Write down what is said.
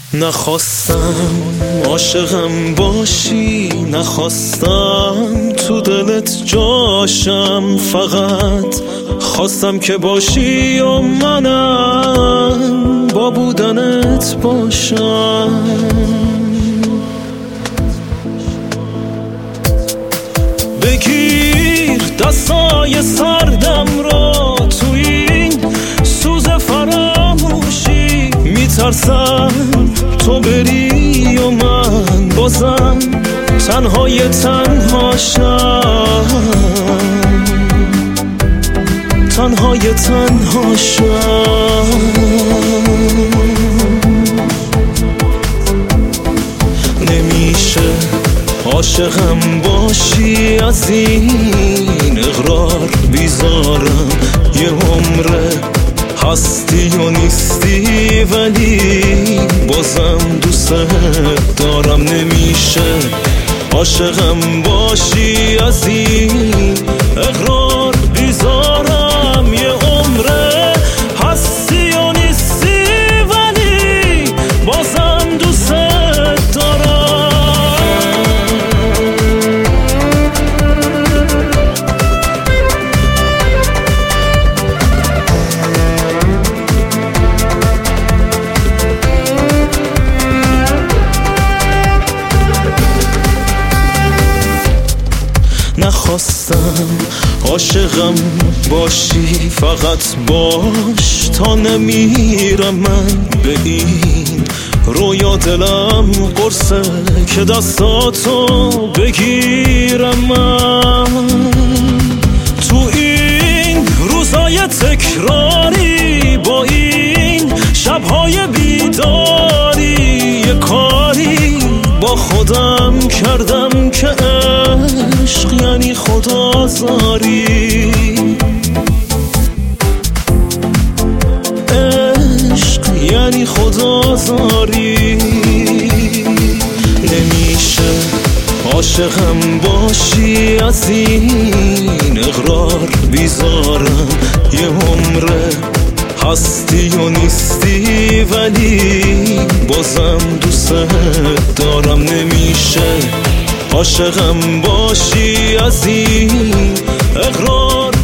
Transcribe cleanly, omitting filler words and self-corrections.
نخواستم عاشقم باشی، نخواستم تو دلت جاشم، فقط خواستم که باشی و منم با بودنت باشم. بگیر دستای سردم را تو این سوز فراموشی، میترسم تو بری و من بازم تنهای تنهاشم، تنهای تنهاشم. نمیشه عاشقم باشی، از این اقرار بیزارم، یه عمره هستی و نیستی ولی بازم دوست دارم. نمیشه عاشقم باشی، از این اقرار بیزارم، یه عمره هستی و نیستی ولی بازم دوست دارم. نخواستم عاشقم باشی، فقط باش تا نمیرم من به این رویا. دلم قرصه که دستاتو بگیرم من تو این روزای تکراری، با این شبهای بیداری. یه کاری با خودم کردم که عشق یعنی خدازاری، عشق یعنی خدازاری. نمیشه عاشقم باشی، از این اقرار بیزارم، یه عمره هستی و نیستی ولی بازم دوست دارم. نمیشه عاشقم باشی، از این اقرار